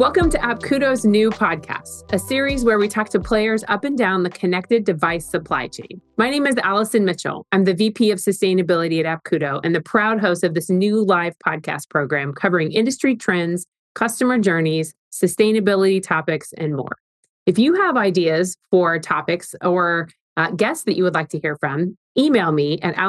Welcome to Appkudo's new podcast, a series where we talk to players up and down the connected device supply chain. My name is Allison Mitchell. I'm the VP of Sustainability at Appkudo and the proud host of this new live podcast program covering industry trends, customer journeys, sustainability topics, and more. If you have ideas for topics or guests that you would like to hear from, email me at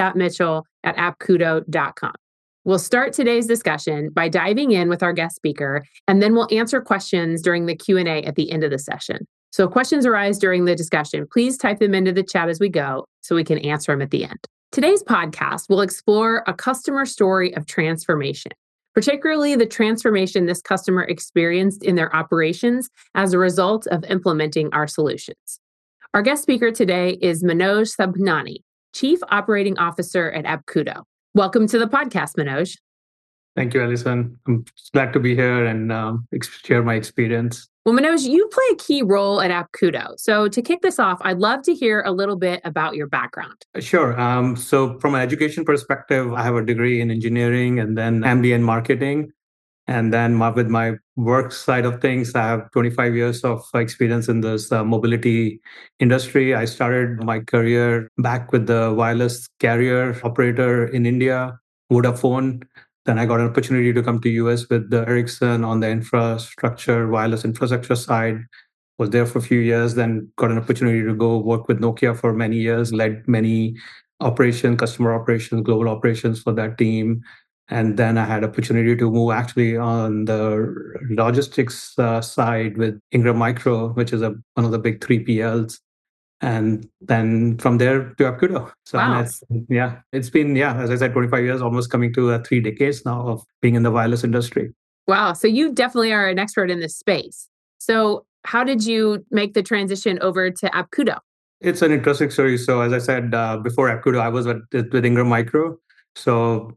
allison.mitchell@appkudo.com. We'll start today's discussion by diving in with our guest speaker, and then we'll answer questions during the Q&A at the end of the session. So if questions arise during the discussion, please type them into the chat as we go so we can answer them at the end. Today's podcast will explore a customer story of transformation, particularly the transformation this customer experienced in their operations as a result of implementing our solutions. Our guest speaker today is Manoj Sabhnani, Chief Operating Officer at Appkudo. Welcome to the podcast, Manoj. Thank you, Allison. I'm glad to be here and share my experience. Well, Manoj, you play a key role at Appkudo. So to kick this off, I'd love to hear a little bit about your background. Sure. So from an education perspective, I have a degree in engineering and then MBA in marketing. And then with my work side of things, I have 25 years of experience in this mobility industry. I started my career back with the wireless carrier operator in India, Vodafone. Then I got an opportunity to come to US with the Ericsson on the wireless infrastructure side. Was there for a few years, then got an opportunity to go work with Nokia for many years, led many customer operations, global operations for that team. And then I had opportunity to move actually on the logistics side with Ingram Micro, which is one of the big 3PLs. And then from there to Appkudo. So wow. It's been, as I said, 25 years, almost coming to 3 decades now of being in the wireless industry. Wow. So you definitely are an expert in this space. So how did you make the transition over to Appkudo? It's an interesting story. So as I said, before Appkudo, I was with Ingram Micro. So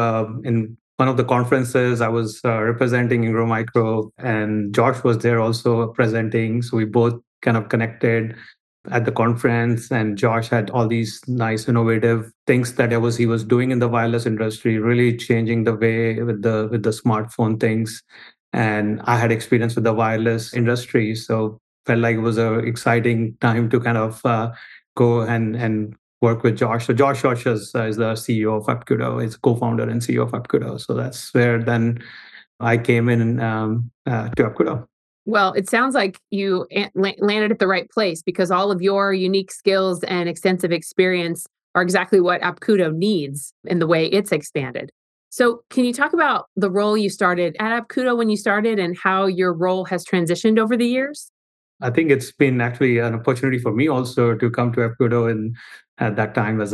in one of the conferences, I was representing Ingram Micro, and Josh was there also presenting. So we both kind of connected at the conference, and Josh had all these nice innovative things that he was doing in the wireless industry, really changing the way with the smartphone things. And I had experience with the wireless industry, so felt like it was an exciting time to kind of go and work with Josh. So Josh is the CEO of Appkudo. He's co-founder and CEO of Appkudo. So that's where then I came in to Appkudo. Well, it sounds like you landed at the right place because all of your unique skills and extensive experience are exactly what Appkudo needs in the way it's expanded. So can you talk about the role you started at Appkudo when you started and how your role has transitioned over the years? I think it's been actually an opportunity for me also to come to Appkudo and at that time all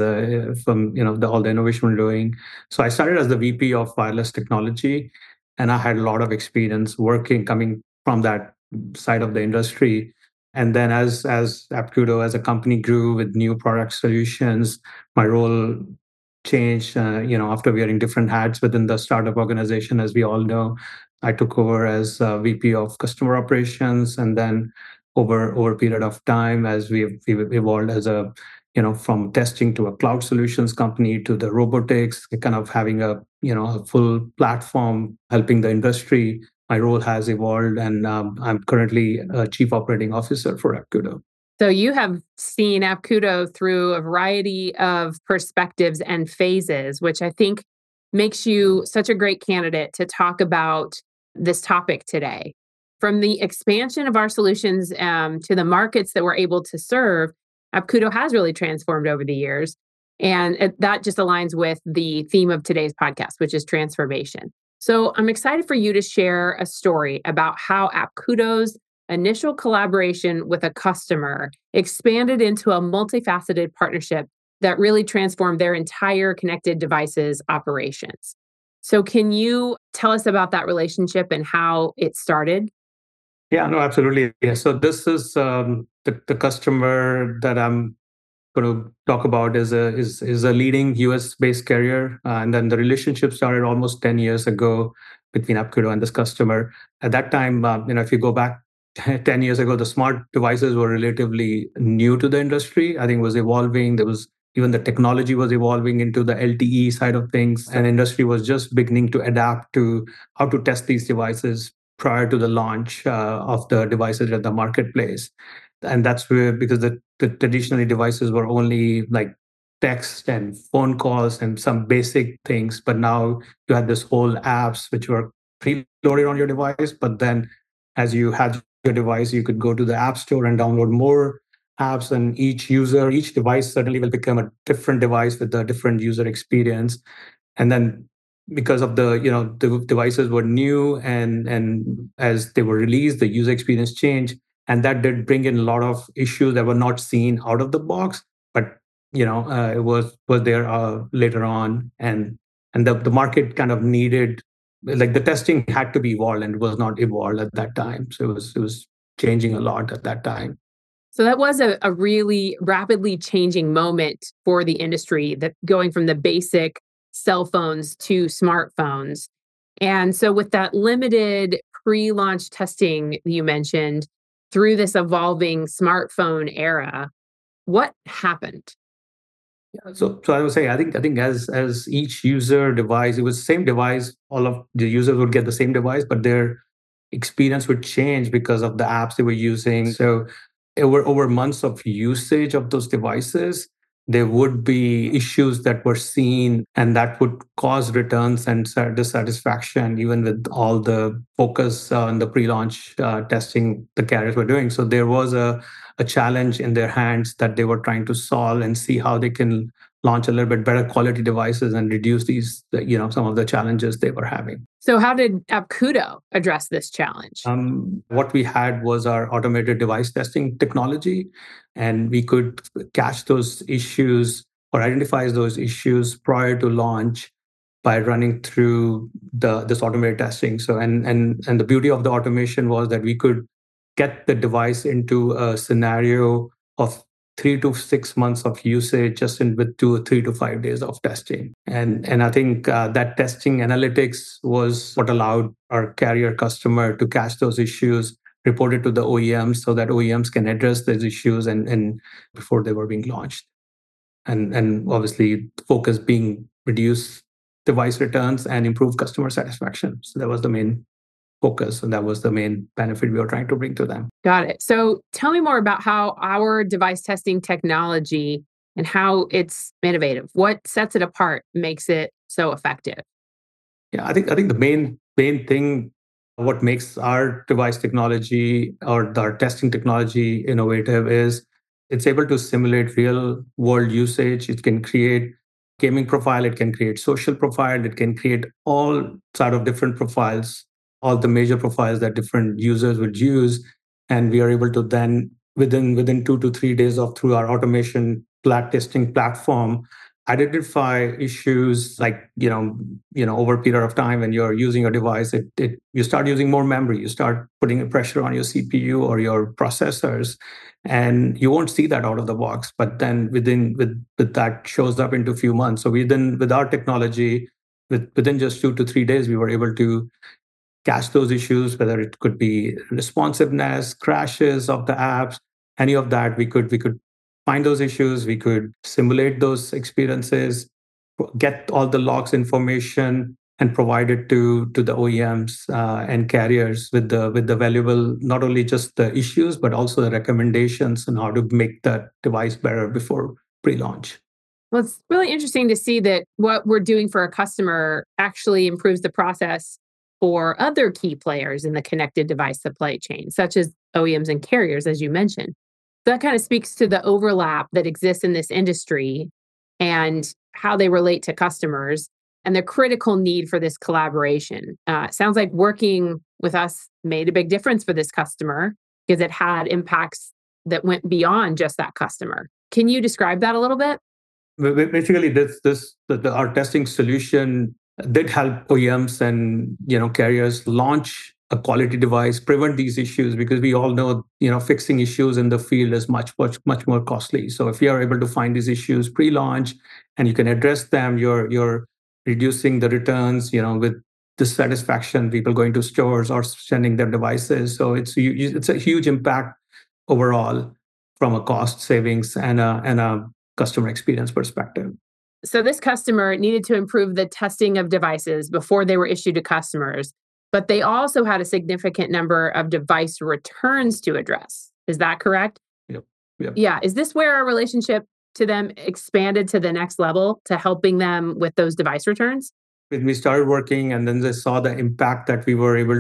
the innovation we're doing. So I started as the VP of wireless technology, and I had a lot of experience coming from that side of the industry. And then as Appkudo as a company grew with new product solutions, my role changed. After wearing different hats within the startup organization, as we all know, I took over as VP of customer operations, and then over a period of time, as we've evolved as from testing to a cloud solutions company to the robotics, kind of having a full platform helping the industry. My role has evolved, and I'm currently a Chief Operating Officer for Appkudo. So you have seen Appkudo through a variety of perspectives and phases, which I think makes you such a great candidate to talk about this topic today. From the expansion of our solutions to the markets that we're able to serve, Appkudo has really transformed over the years. And that just aligns with the theme of today's podcast, which is transformation. So I'm excited for you to share a story about how Appkudo's initial collaboration with a customer expanded into a multifaceted partnership that really transformed their entire connected devices operations. So can you tell us about that relationship and how it started? Yeah, no, absolutely. Yeah. So this is the customer that I'm going to talk about is a leading US-based carrier, and then the relationship started almost 10 years ago between Appkudo and this customer. At that time, if you go back 10 years ago, the smart devices were relatively new to the industry. I think it was evolving. Even the technology was evolving into the LTE side of things, and industry was just beginning to adapt to how to test these devices. prior to the launch of the devices at the marketplace. And that's where, because the traditionally devices were only like text and phone calls and some basic things, but now you had this whole apps which were preloaded on your device. But then as you had your device, you could go to the app store and download more apps, and each device suddenly will become a different device with a different user experience. And then because of the devices were new, and as they were released, the user experience changed, and that did bring in a lot of issues that were not seen out of the box, but it was there later on. And the market kind of needed, like, the testing had to be evolved, and it was not evolved at that time, so it was changing a lot at that time. So that was a really rapidly changing moment for the industry, that going from the basic cell phones to smartphones. And so with that limited pre-launch testing you mentioned through this evolving smartphone era, what happened? So I would say, I think as each user device, it was the same device. All of the users would get the same device, but their experience would change because of the apps they were using. So over months of usage of those devices, there would be issues that were seen, and that would cause returns and dissatisfaction, even with all the focus on the pre-launch testing the carriers were doing. So there was a challenge in their hands that they were trying to solve and see how they can launch a little bit better quality devices and reduce some of the challenges they were having. So how did Apkudo address this challenge? What we had was our automated device testing technology, and we could catch those issues or identify those issues prior to launch by running through this automated testing. So and the beauty of the automation was that we could get the device into a scenario of 3 to 6 months of usage just in with 2 or 3 to 5 days of testing. And I think that testing analytics was what allowed our carrier customer to catch those issues, report it to the OEMs so that OEMs can address those issues and before they were being launched. And obviously focus being reduce device returns and improve customer satisfaction. So that was the main focus, and that was the main benefit we were trying to bring to them. Got it. So tell me more about how our device testing technology and how it's innovative. What sets it apart, makes it so effective? Yeah, I think the main thing, what makes our device technology or our testing technology innovative, is it's able to simulate real world usage. It can create gaming profile, it can create social profile, it can create all sort of different profiles, all the major profiles that different users would use. And we are able to then within 2 to 3 days of through our automation testing platform identify issues, like over a period of time when you're using your device, you start using more memory, you start putting a pressure on your CPU or your processors, and you won't see that out of the box, but then with that shows up into a few months. So with our technology, within just 2 to 3 days, we were able to catch those issues, whether it could be responsiveness, crashes of the apps, any of that. We could find those issues, we could simulate those experiences, get all the logs information, and provide it to the OEMs and carriers with the valuable, not only just the issues but also the recommendations on how to make that device better before pre-launch. Well, it's really interesting to see that what we're doing for a customer actually improves the process for other key players in the connected device supply chain, such as OEMs and carriers, as you mentioned. That kind of speaks to the overlap that exists in this industry and how they relate to customers and the critical need for this collaboration. It sounds like working with us made a big difference for this customer because it had impacts that went beyond just that customer. Can you describe that a little bit? Basically, our testing solution did help OEMs and carriers launch a quality device, prevent these issues, because we all know fixing issues in the field is much more costly. So if you are able to find these issues pre-launch and you can address them, you're reducing the returns, with dissatisfaction, people going to stores or sending their devices. So it's a huge impact overall from a cost savings and a customer experience perspective. So this customer needed to improve the testing of devices before they were issued to customers. but they also had a significant number of device returns to address. Is that correct? Yep. Yep. Yeah. Is this where our relationship to them expanded to the next level to helping them with those device returns? When we started working, and then they saw the impact that we were able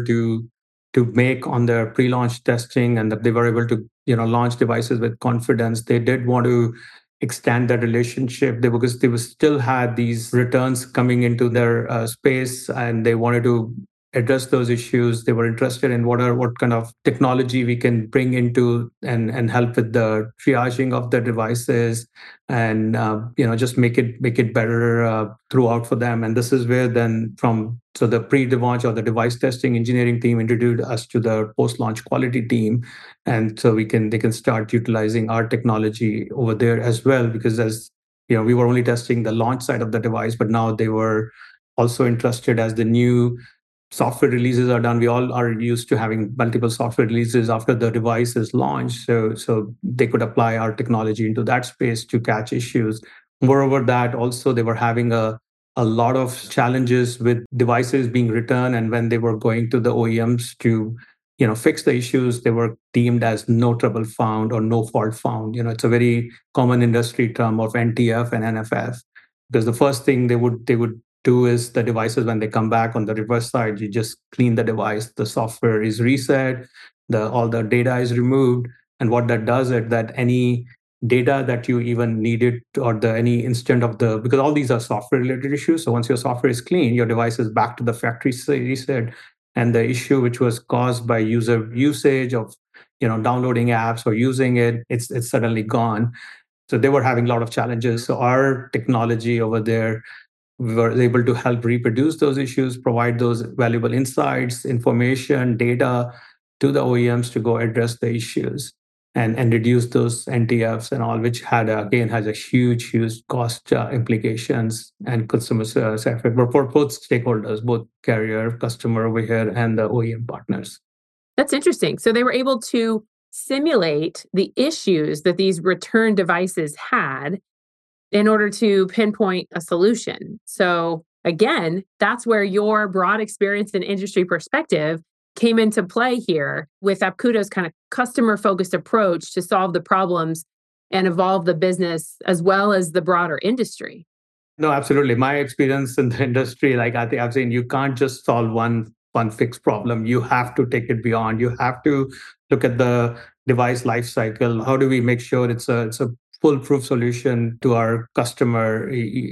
to make on their pre-launch testing, and that they were able to launch devices with confidence, they did want to extend that relationship because they still had these returns coming into their space, and they wanted to address those issues. They were interested in what kind of technology we can bring into and help with the triaging of the devices, and just make it better throughout for them. And this is where then the pre-launch or the device testing engineering team introduced us to the post-launch quality team, and so they can start utilizing our technology over there as well, because as we were only testing the launch side of the device, but now they were also interested as the new software releases are done. We all are used to having multiple software releases after the device is launched. So they could apply our technology into that space to catch issues. Moreover, that also they were having a lot of challenges with devices being returned. And when they were going to the OEMs to fix the issues, they were deemed as no trouble found or no fault found. It's a very common industry term of NTF and NFF, because the first thing they would do is the devices, when they come back on the reverse side, you just clean the device, the software is reset, all the data is removed. And what that does is that any data that you even needed, or any instant of because all these are software related issues. So once your software is clean, your device is back to the factory reset. And the issue which was caused by user usage of downloading apps or using it's suddenly gone. So they were having a lot of challenges. So our technology over there, we were able to help reproduce those issues, provide those valuable insights, information, data to the OEMs to go address the issues and reduce those NTFs and all, which again has a huge cost implications and customer effect for both stakeholders, both carrier, customer over here, and the OEM partners. That's interesting. So they were able to simulate the issues that these return devices had in order to pinpoint a solution. So again, that's where your broad experience and industry perspective came into play here with Apkudo's kind of customer focused approach to solve the problems and evolve the business as well as the broader industry. No, absolutely. My experience in the industry, like I think I've seen, you can't just solve one fixed problem. You have to take it beyond. You have to look at the device life cycle. How do we make sure it's a foolproof solution to our customer?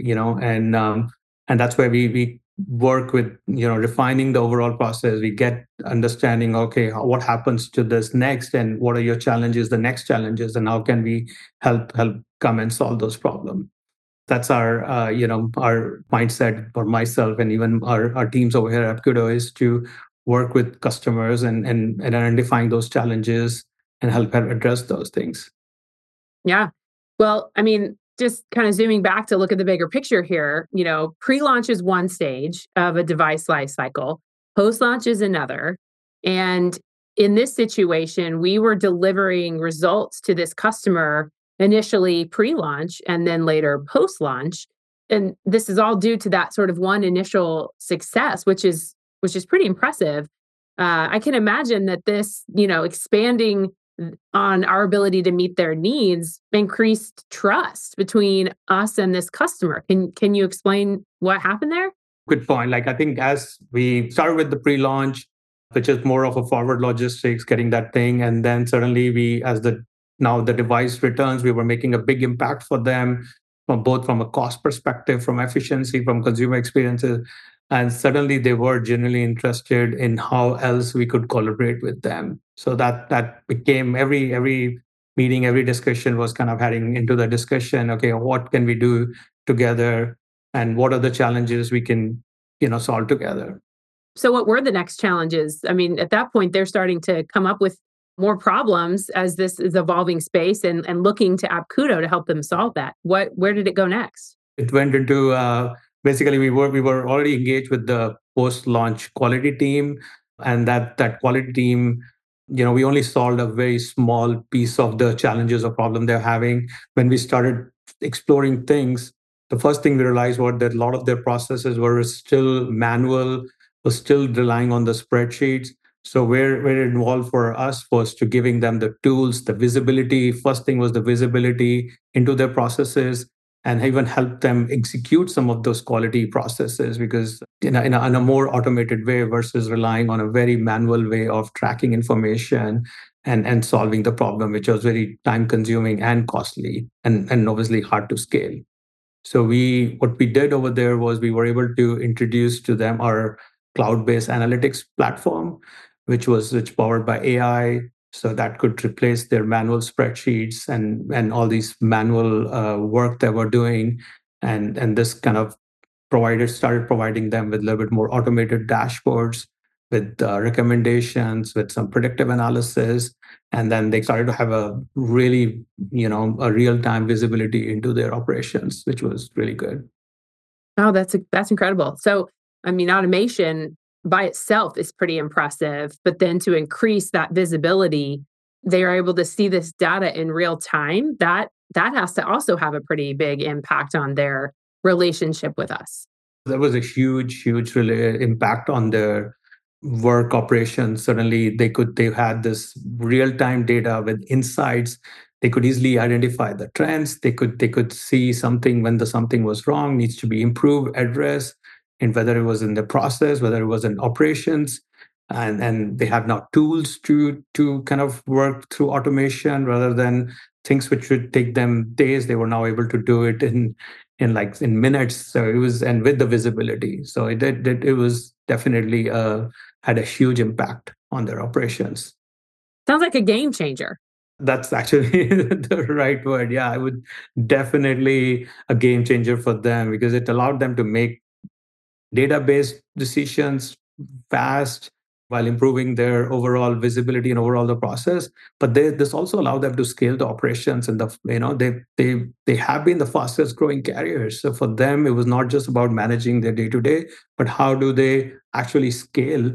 And that's where we work with refining the overall process. We get understanding, okay, what happens to this next, and what are your challenges, the next challenges, and how can we help come and solve those problems. That's our mindset for myself, and even our teams over here at Kudo, is to work with customers and identifying those challenges and help address those things. Yeah. Well, I mean, just kind of zooming back to look at the bigger picture here, pre-launch is one stage of a device life cycle, post-launch is another. And in this situation, we were delivering results to this customer initially pre-launch and then later post-launch. And this is all due to that sort of one initial success, which is pretty impressive. I can imagine that this, expanding on our ability to meet their needs increased trust between us and this customer. Can you explain what happened there? Good point. Like, I think as we started with the pre-launch, which is more of a forward logistics, getting that thing, and then suddenly now the device returns, we were making a big impact for them, from a cost perspective, from efficiency, from consumer experiences. And suddenly they were genuinely interested in how else we could collaborate with them. So that became every meeting, every discussion was kind of heading into the discussion. Okay, what can we do together, and what are the challenges we can solve together? So what were the next challenges? I mean, at that point, they're starting to come up with more problems as this is evolving space and looking to Apkudo to help them solve that. Where did it go next? It went into basically we were already engaged with the post-launch quality team, and that quality team, we only solved a very small piece of the challenges or problem they're having. When we started exploring things, the first thing we realized was that a lot of their processes were still manual. was still relying on the spreadsheets. So where it involved for us was to giving them the tools, the visibility. First thing was the visibility into their processes, and even help them execute some of those quality processes, because in a more automated way versus relying on a very manual way of tracking information and solving the problem, which was very time consuming and costly and obviously hard to scale. So what we did over there was we were able to introduce to them our cloud-based analytics platform, which powered by AI, so that could replace their manual spreadsheets and all these manual work that we're doing, and this kind of providers started providing them with a little bit more automated dashboards with recommendations, with some predictive analysis, and then they started to have a really, a real-time visibility into their operations, which was really good. Oh, that's incredible. So, I mean, automation by itself is pretty impressive, but then to increase that visibility, they are able to see this data in real time. That has to also have a pretty big impact on their relationship with us. There was a huge really impact on their work operations. Suddenly they had this real-time data with insights. They could easily identify the trends. They could see something when the something was wrong, needs to be improved, addressed, and whether it was in the process, whether it was in operations. And they have now tools to kind of work through automation rather than things which would take them days. They were now able to do it in minutes. So it was, and with the visibility. So it was definitely had a huge impact on their operations. Sounds like a game changer. That's actually the right word. Yeah, I would definitely a game changer for them because it allowed them to make database decisions fast while improving their overall visibility and overall the process. But this also allowed them to scale the operations, and they have been the fastest growing carriers. So for them, it was not just about managing their day to day, but how do they actually scale.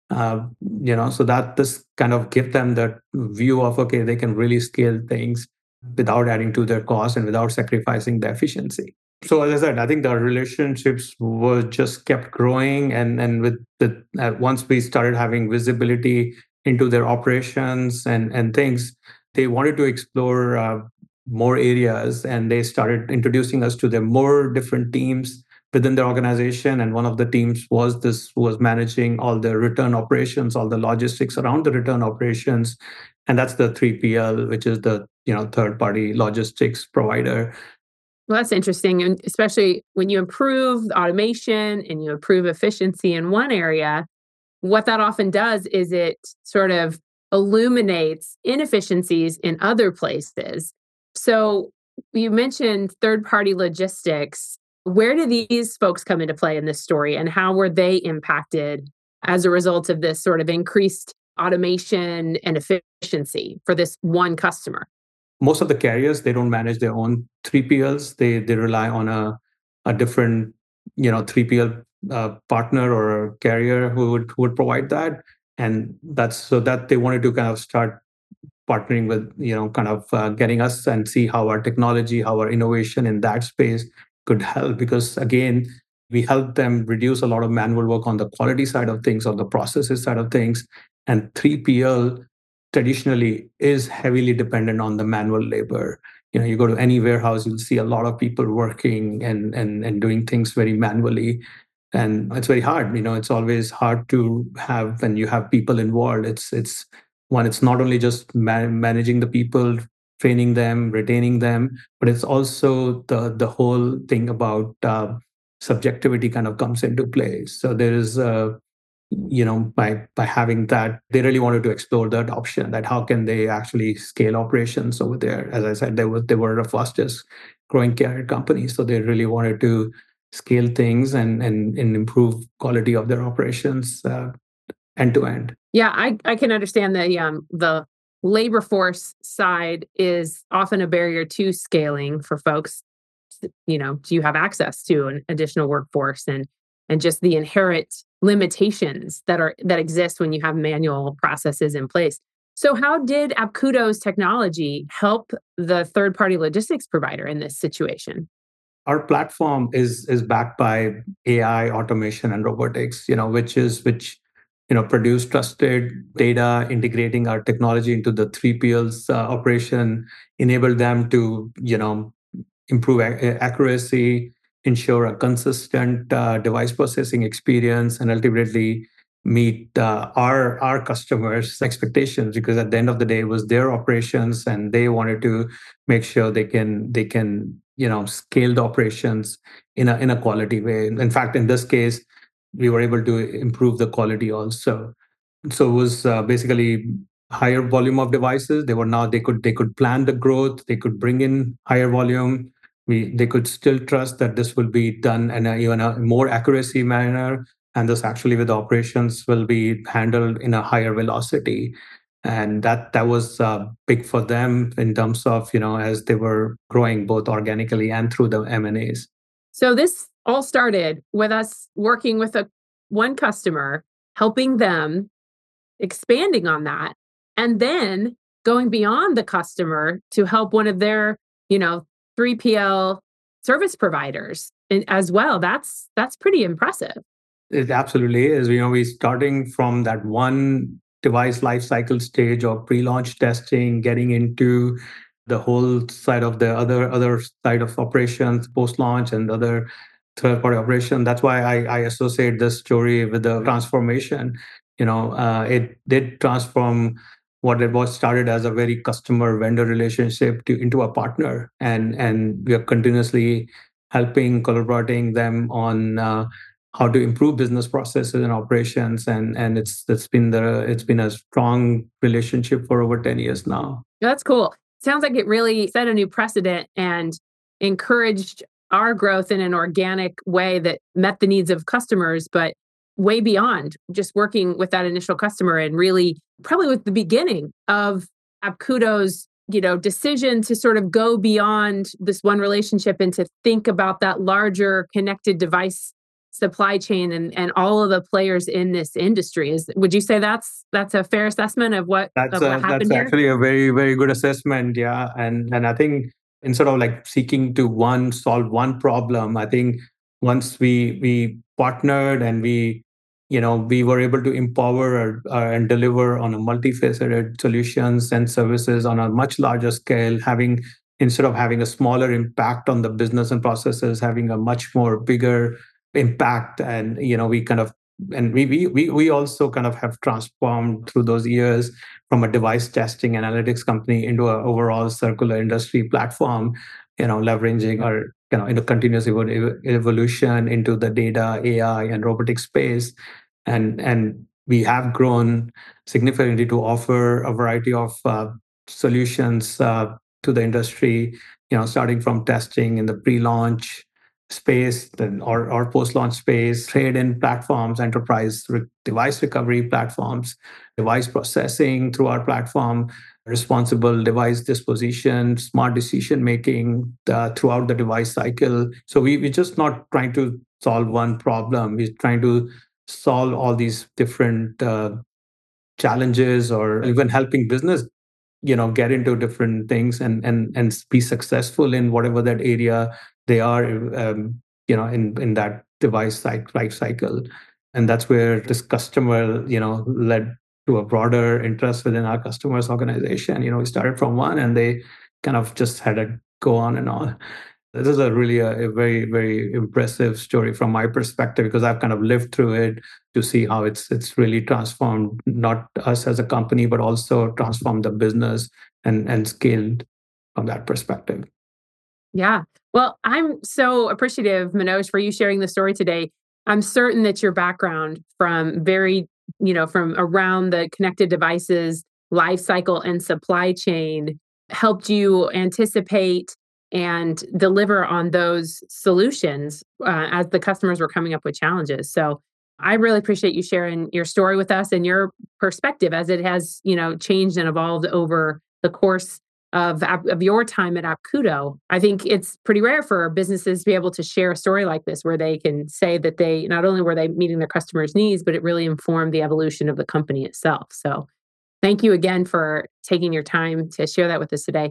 So that this kind of give them that view of, okay, they can really scale things without adding to their cost and without sacrificing the efficiency. So as I said, I think the relationships were just kept growing, and with the once we started having visibility into their operations and things, they wanted to explore more areas, and they started introducing us to their more different teams within their organization. And one of the teams was managing all the return operations, all the logistics around the return operations, and that's the 3PL, which is the third party logistics provider. Well, that's interesting. And especially when you improve the automation and you improve efficiency in one area, what that often does is it sort of illuminates inefficiencies in other places. So you mentioned third party logistics. Where do these folks come into play in this story, and how were they impacted as a result of this sort of increased automation and efficiency for this one customer? Most of the carriers, they don't manage their own 3PLs. They rely on a different 3PL partner or a carrier who would provide that. And that's so that they wanted to kind of start partnering with, kind of getting us and see how our technology, how our innovation in that space could help. Because again, we help them reduce a lot of manual work on the quality side of things, on the processes side of things. And 3PL traditionally is heavily dependent on the manual labor. You go to any warehouse, you'll see a lot of people working and doing things very manually, and it's very hard. It's always hard to have when you have people involved. It's one, it's not only just managing the people, training them, retaining them, but it's also the whole thing about subjectivity kind of comes into play. So there is by having that, they really wanted to explore that option, that how can they actually scale operations over there. As I said, they were the fastest growing carrier company, so they really wanted to scale things and improve quality of their operations end to end. Yeah, I can understand the labor force side is often a barrier to scaling for folks. Do you have access to an additional workforce, and just the inherent limitations that exist when you have manual processes in place. So how did Apkudo's technology help the third party logistics provider in this situation? our platform is backed by AI, automation, and robotics, which produce trusted data, integrating our technology into the 3PL's operation, enable them to improve accuracy, ensure a consistent device processing experience, and ultimately meet our customers' expectations. Because at the end of the day, it was their operations, and they wanted to make sure they can scale the operations in a quality way. In fact, in this case, we were able to improve the quality also. So it was basically higher volume of devices. They could plan the growth. They could bring in higher volume. They could still trust that this will be done in even a more accuracy manner, and this actually with operations will be handled in a higher velocity. And that was big for them in terms of as they were growing both organically and through the M&As. So this all started with us working with a one customer, helping them, expanding on that, and then going beyond the customer to help one of their, you know, 3PL service providers as well. That's pretty impressive. It absolutely is. We starting from that one device lifecycle stage of pre-launch testing, getting into the whole side of the other side of operations, post-launch and other third-party operation. That's why I associate this story with the transformation. It did transform what it was started as a very customer vendor relationship into a partner, and we are continuously helping, collaborating them on how to improve business processes and operations, and it's been a strong relationship for over 10 years now. That's cool. Sounds like it really set a new precedent and encouraged our growth in an organic way that met the needs of customers, but way beyond just working with that initial customer, and really probably with the beginning of Apkudo's, decision to sort of go beyond this one relationship and to think about that larger connected device supply chain and all of the players in this industry. Would you say that's a fair assessment of what That's happened here? actually a very, very good assessment. Yeah. And I think instead of like seeking to solve one problem, I think once we partnered and we were able to empower and deliver on a multifaceted solutions and services on a much larger scale, instead of having a smaller impact on the business and processes, having a much more bigger impact. And we also kind of have transformed through those years from a device testing analytics company into an overall circular industry platform, leveraging our continuous evolution into the data, AI, and robotic space. And we have grown significantly to offer a variety of solutions to the industry, starting from testing in the pre-launch space, then or post-launch space, trade-in platforms, device recovery platforms, device processing through our platform, responsible device disposition, smart decision making throughout the device cycle. So we're just not trying to solve one problem. We're trying to solve all these different challenges, or even helping business get into different things and be successful in whatever that area they are in that life cycle. And that's where this customer led to a broader interest within our customers organization. We started from one, and they kind of just had to go on and on. This is really a very, very impressive story from my perspective, because I've kind of lived through it to see how it's really transformed not us as a company, but also transformed the business and scaled from that perspective. Yeah. Well, I'm so appreciative, Manoj, for you sharing the story today. I'm certain that your background from around the connected devices, life cycle, and supply chain helped you anticipate and deliver on those solutions as the customers were coming up with challenges. So I really appreciate you sharing your story with us and your perspective as it has, changed and evolved over the course of your time at Apkudo. I think it's pretty rare for businesses to be able to share a story like this, where they can say that they not only were they meeting their customers' needs, but it really informed the evolution of the company itself. So thank you again for taking your time to share that with us today.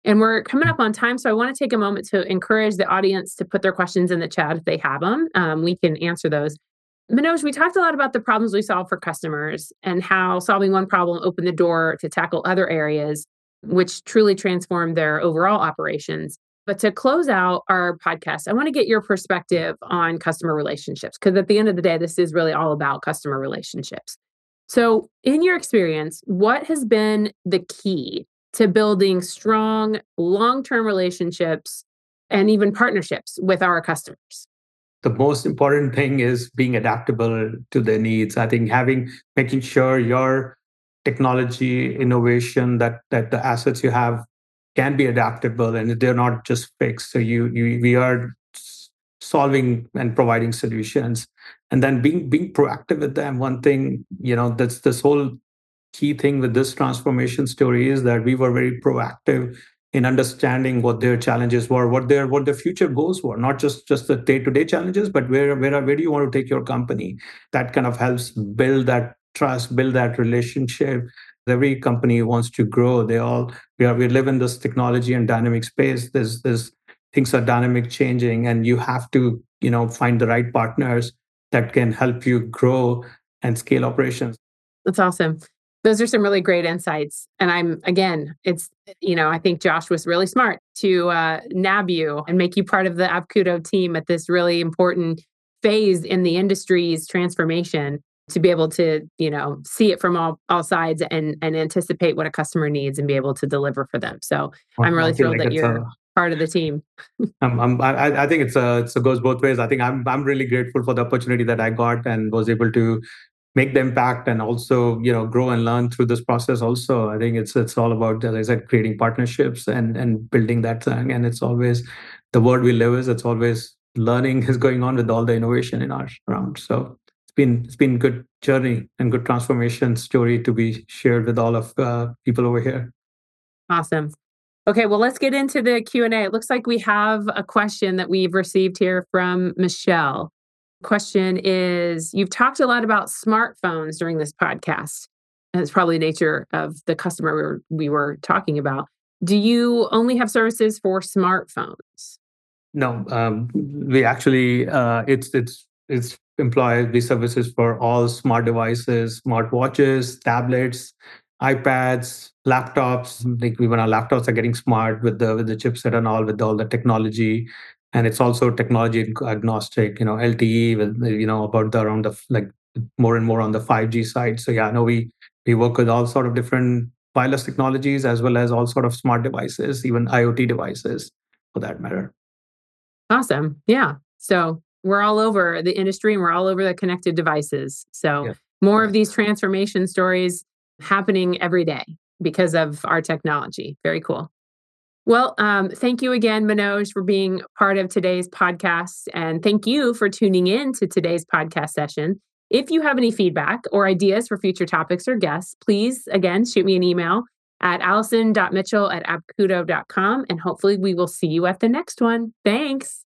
And we're coming up on time, so I want to take a moment to encourage the audience to put their questions in the chat if they have them. We can answer those. Manoj, we talked a lot about the problems we solve for customers and how solving one problem opened the door to tackle other areas, which truly transformed their overall operations. But to close out our podcast, I want to get your perspective on customer relationships, because at the end of the day, this is really all about customer relationships. So, in your experience, what has been the key to building strong, long term relationships and even partnerships with our customers? The most important thing is being adaptable to their needs. I think making sure your technology innovation, that the assets you have can be adaptable and they're not just fixed. So we are solving and providing solutions, and then being proactive with them. One thing, that's this whole key thing with this transformation story is that we were very proactive in understanding what their challenges were, what their future goals were, not just the day-to-day challenges, but where do you want to take your company? That kind of helps build that trust, build that relationship. Every company wants to grow. We live in this technology and dynamic space. There's things are dynamic changing, and you have to find the right partners that can help you grow and scale operations. That's awesome. Those are some really great insights. And I think Josh was really smart to nab you and make you part of the Apkudo team at this really important phase in the industry's transformation, to be able to, see it from all sides and anticipate what a customer needs and be able to deliver for them. So I'm really thrilled that you're part of the team. I think it goes both ways. I think I'm really grateful for the opportunity that I got and was able to make the impact, and also grow and learn through this process. Also, I think it's all about, as I said, creating partnerships and building that thing. And it's always the world we live is, it's always learning is going on with all the innovation in our around. So it's been good journey and good transformation story to be shared with all of people over here. Awesome. Okay, well, let's get into the Q&A. It looks like we have a question that we've received here from Michelle. Question is, you've talked a lot about smartphones during this podcast, and it's probably the nature of the customer we were talking about. Do you only have services for smartphones? No, we actually it's employ these services for all smart devices, smart watches, tablets, iPads, laptops. Like even our laptops are getting smart with the chipset and all, with all the technology. And it's also technology agnostic, LTE with about around the like more and more on the 5G side. So yeah, no, we work with all sort of different wireless technologies as well as all sort of smart devices, even IoT devices for that matter. Awesome. Yeah. So we're all over the industry and we're all over the connected devices. So Yeah. more of these transformation stories happening every day because of our technology. Very cool. Well, thank you again, Manoj, for being part of today's podcast. And thank you for tuning in to today's podcast session. If you have any feedback or ideas for future topics or guests, please, again, shoot me an email at allison.mitchell@apkudo.com. And hopefully we will see you at the next one. Thanks.